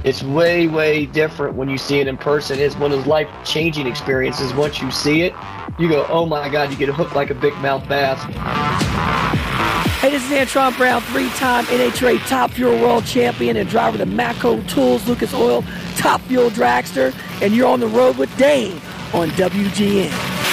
it's way, way different when you see it in person. It's one of those life-changing experiences. Once you see it, you go, oh my God, you get hooked like a big mouth bass. Hey, this is Antron Brown, 3-time NHRA Top Fuel World Champion and driver of the Matco Tools Lucas Oil Top Fuel Dragster, and you're on the road with Dane on WGN.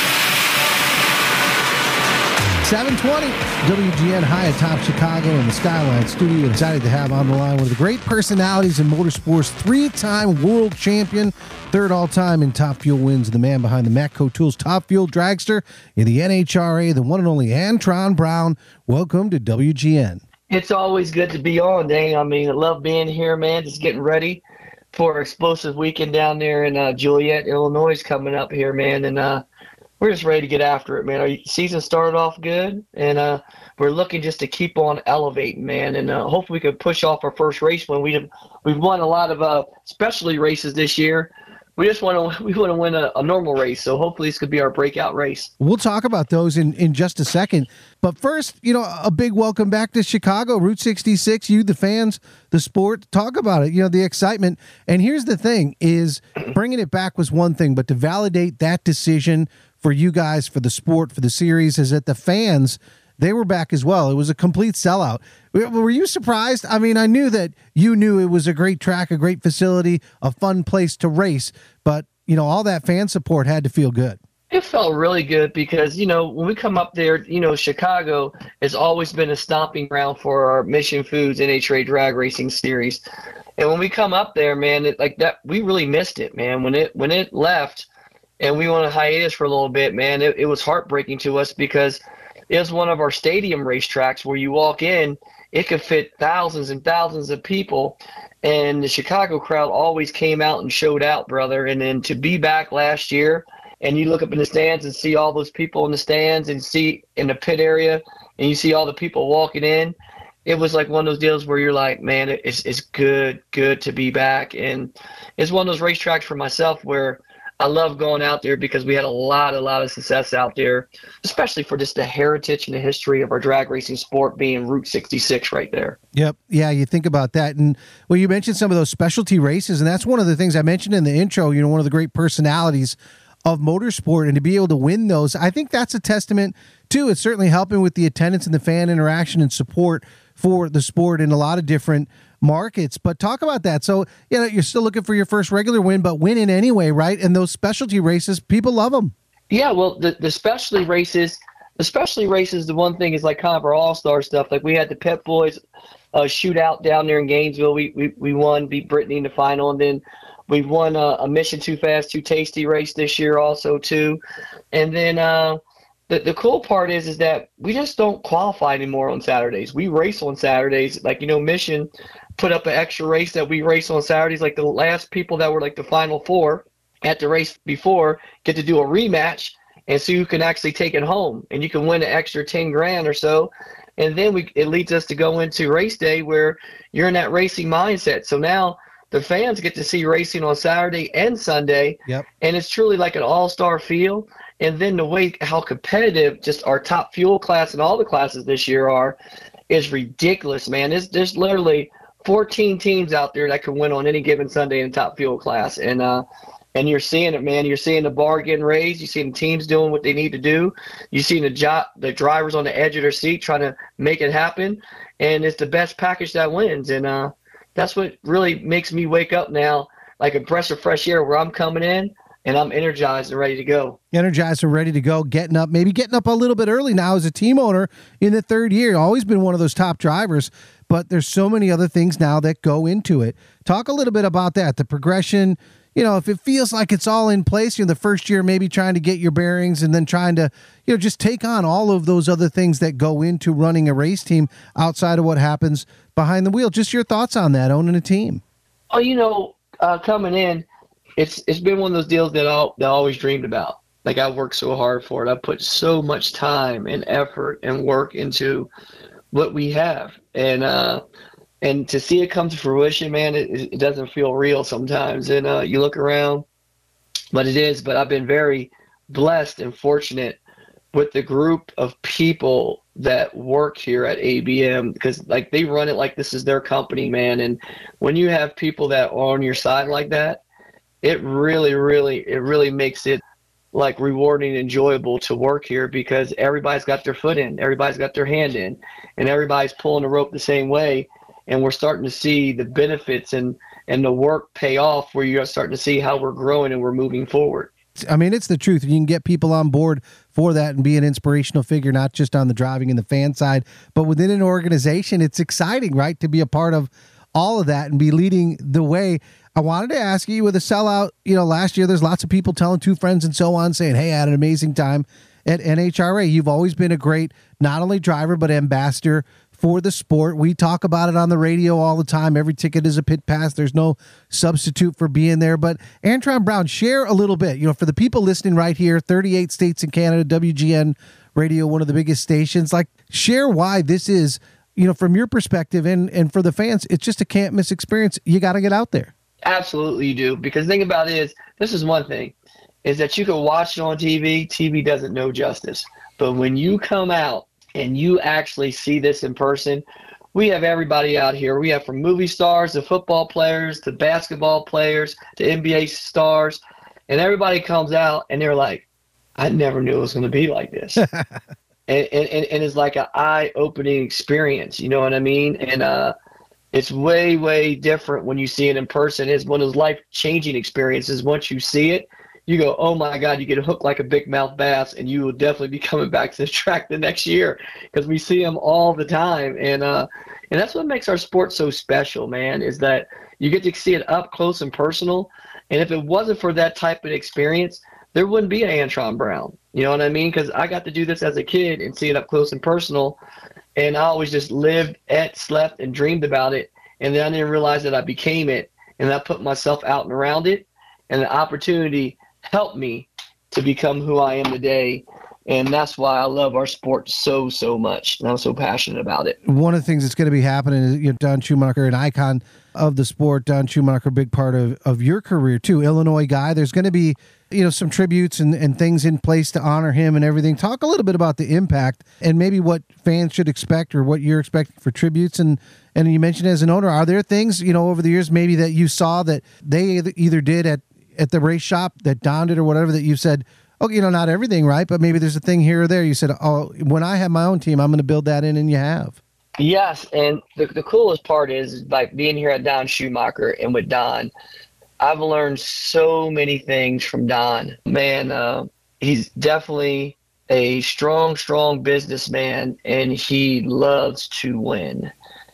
720 WGN high atop Chicago in the Skyline Studio. Excited to have on the line one of the great personalities in motorsports, 3-time world champion, 3rd all-time in Top Fuel wins, the man behind the Matco Tools Top Fuel Dragster in the NHRA, the one and only Antron Brown. Welcome to WGN. It's always good to be on, Dane. I mean, I love being here, man. Just getting ready for explosive weekend down there in Joliet, Illinois coming up here, man. And we're just ready to get after it, man. Our season started off good, and we're looking just to keep on elevating, man. And hopefully we can push off our first race win. We've won a lot of specialty races this year. We want to win a normal race, so hopefully this could be our breakout race. We'll talk about those in just a second. But first, a big welcome back to Chicago, Route 66. You, the fans, the sport, talk about it, the excitement. And here's the thing is bringing it back was one thing, but to validate that decision for you guys, for the sport, for the series, is that the fans, they were back as well. It was a complete sellout. Were you surprised? I mean, I knew that you knew it was a great track, a great facility, a fun place to race, but, all that fan support had to feel good. It felt really good because, when we come up there, Chicago has always been a stomping ground for our Mission Foods NHRA drag racing series. And when we come up there, man, we really missed it, man. When it left and we went on a hiatus for a little bit, man, it was heartbreaking to us because it was one of our stadium racetracks where you walk in, it could fit thousands and thousands of people. And the Chicago crowd always came out and showed out, brother. And then to be back last year and you look up in the stands and see all those people in the stands and see in the pit area and you see all the people walking in, it was like one of those deals where you're like, man, it's good to be back. And it's one of those racetracks for myself where I love going out there because we had a lot of success out there, especially for just the heritage and the history of our drag racing sport being Route 66 right there. Yep. Yeah, you think about that. And, well, you mentioned some of those specialty races, and that's one of the things I mentioned in the intro, one of the great personalities of motorsport, and to be able to win those, I think that's a testament, too. It's certainly helping with the attendance and the fan interaction and support for the sport in a lot of different markets. But talk about that. So, you're still looking for your first regular win, but winning anyway, right? And those specialty races, people love them. Yeah, well, the specialty races, the one thing is like kind of our all-star stuff. Like we had the Pep Boys shootout down there in Gainesville. We won, beat Brittany in the final, and then we've won a Mission Too Fast, Too Tasty race this year also too. And then the cool part is that we just don't qualify anymore on Saturdays. We race on Saturdays. Like, Mission put up an extra race that we race on Saturdays. Like the last people that were like the final four at the race before get to do a rematch and see who can actually take it home. And you can win an extra 10 grand or so. And then it leads us to go into race day where you're in that racing mindset. So now the fans get to see racing on Saturday and Sunday. Yep. And it's truly like an all-star feel. And then the way how competitive just our top fuel class and all the classes this year is ridiculous, man. There's literally 14 teams out there that can win on any given Sunday in the top fuel class. And you're seeing it, man. You're seeing the bar getting raised. You're seeing teams doing what they need to do. You're seeing the drivers on the edge of their seat trying to make it happen. And it's the best package that wins. And that's what really makes me wake up now like a breath of fresh air where I'm coming in and I'm energized and ready to go. Energized and ready to go, getting up a little bit early now as a team owner in the 3rd year. Always been one of those top drivers, but there's so many other things now that go into it. Talk a little bit about that, the progression. If it feels like it's all in place, the first year maybe trying to get your bearings and then trying to, just take on all of those other things that go into running a race team outside of what happens behind the wheel. Just your thoughts on that, owning a team. Oh, coming in, it's been one of those deals that I always dreamed about. Like I worked so hard for it. I put so much time and effort and work into what we have. And to see it come to fruition, man, it doesn't feel real sometimes. And you look around, but it is. But I've been very blessed and fortunate with the group of people that work here at ABM, because like they run it like this is their company, man. And when you have people that are on your side like that, it really makes it like rewarding and enjoyable to work here, because everybody's got their foot in, everybody's got their hand in, and everybody's pulling the rope the same way. And we're starting to see the benefits and the work pay off, where you're starting to see how we're growing and we're moving forward. I mean, it's the truth. You can get people on board for that and be an inspirational figure, not just on the driving and the fan side, but within an organization. It's exciting, right, to be a part of all of that and be leading the way. I wanted to ask you, with a sellout, last year, there's lots of people telling two friends and so on, saying, hey, I had an amazing time at NHRA. You've always been a great, not only driver, but ambassador for the sport. We talk about it on the radio all the time. Every ticket is a pit pass. There's no substitute for being there. But Antron Brown, share a little bit, for the people listening right here, 38 states in Canada, WGN Radio, one of the biggest stations. Like, share why this is, from your perspective, and for the fans, it's just a can't miss experience. You got to get out there. Absolutely you do. Because the thing about it is, this is one thing, is that you can watch it on TV. TV doesn't know justice. But when you come out and you actually see this in person, we have everybody out here. We have from movie stars to football players to basketball players to NBA stars. And everybody comes out and they're like, I never knew it was going to be like this. and it's like an eye-opening experience. You know what I mean? And it's way, way different when you see it in person. It's one of those life-changing experiences. Once you see it, you go, oh my God, you get hooked like a big mouth bass, and you will definitely be coming back to the track the next year, because we see them all the time. And that's what makes our sport so special, man, is that you get to see it up close and personal. And if it wasn't for that type of experience, there wouldn't be an Antron Brown. You know what I mean? Because I got to do this as a kid and see it up close and personal. And I always just lived, ate, slept, and dreamed about it. And then I didn't realize that I became it, and I put myself out and around it. And the opportunity helped me to become who I am today. And that's why I love our sport so, so much. And I'm so passionate about it. One of the things that's going to be happening is, Don Schumacher, an icon of the sport. Don Schumacher, a big part of your career too. Illinois guy. There's going to be, some tributes and things in place to honor him and everything. Talk a little bit about the impact and maybe what fans should expect, or what you're expecting for tributes. And you mentioned as an owner, are there things, over the years maybe that you saw that they either did at the race shop that Don did or whatever, that you said, oh, not everything, right? But maybe there's a thing here or there. You said, oh, when I have my own team, I'm going to build that in, and you have. Yes, and the coolest part is, like, being here at Don Schumacher and with Don, I've learned so many things from Don. Man, he's definitely a strong businessman, and he loves to win.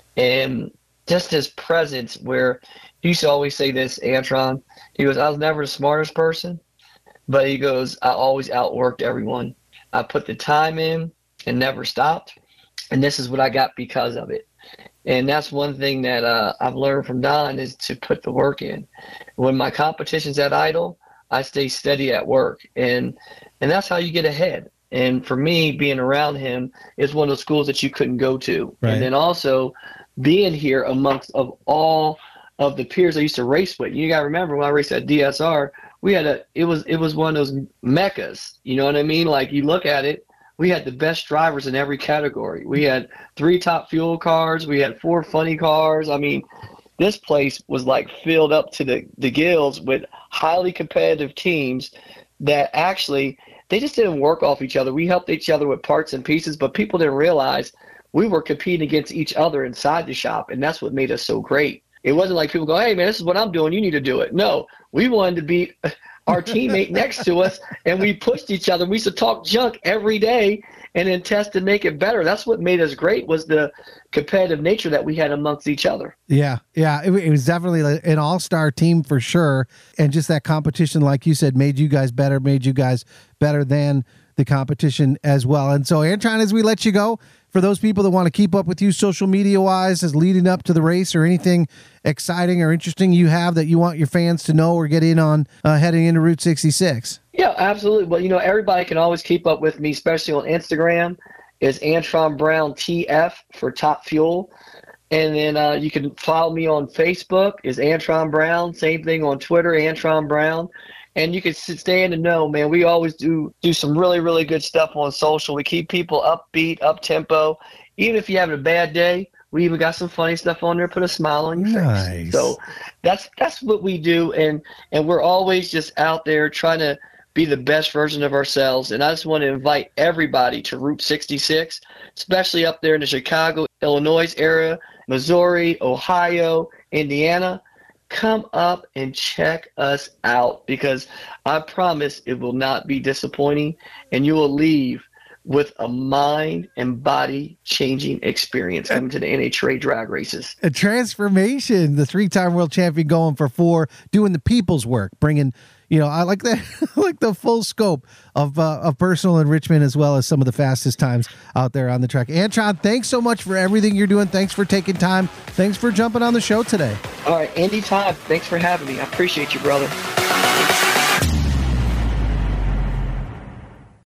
And just his presence, where he used to always say this, Antron, he goes, I was never the smartest person, but he goes, I always outworked everyone. I put the time in and never stopped, and this is what I got because of it. And that's one thing that I've learned from Don, is to put the work in. When my competition's at idle, I stay steady at work, and that's how you get ahead. And for me, being around him is one of those schools that you couldn't go to. Right. And then also being here amongst of all of the peers I used to race with. You got to remember, when I raced at DSR, we had it was one of those meccas. You know what I mean? Like, you look at it, we had the best drivers in every category. We had 3 top fuel cars. We had 4 funny cars. I mean, this place was like filled up to the gills with highly competitive teams that actually, they just didn't work off each other. We helped each other with parts and pieces, but people didn't realize we were competing against each other inside the shop, and that's what made us so great. It wasn't like people go, hey, man, this is what I'm doing, you need to do it. No, we wanted to beat our teammate next to us, and we pushed each other. We used to talk junk every day and then test to make it better. That's what made us great, was the competitive nature that we had amongst each other. Yeah. It was definitely an all-star team for sure. And just that competition, like you said, made you guys better than the competition as well. And so, Antron, as we let you go, for those people that want to keep up with you social media wise as leading up to the race, or anything exciting or interesting you have that you want your fans to know or get in on heading into Route 66. Yeah, absolutely. Well, everybody can always keep up with me, especially on Instagram, is Antron Brown TF for Top Fuel. And then you can follow me on Facebook, is Antron Brown. Same thing on Twitter, Antron Brown. And you can stay in the know, man. We always do some really, really good stuff on social. We keep people upbeat, up tempo. Even if you're having a bad day, we even got some funny stuff on there, put a smile on your face. So that's what we do, and we're always just out there trying to be the best version of ourselves. And I just want to invite everybody to Route 66, especially up there in the Chicago, Illinois area, Missouri, Ohio, Indiana. Come up and check us out, because I promise it will not be disappointing, and you will leave with a mind and body changing experience coming to the NHRA drag races. A transformation. The 3-time world champion going for 4, doing the people's work, bringing, I like that, like the full scope of personal enrichment, as well as some of the fastest times out there on the track. Antron, thanks so much for everything you're doing. Thanks for taking time. Thanks for jumping on the show today. All right, anytime. Thanks for having me. I appreciate you, brother.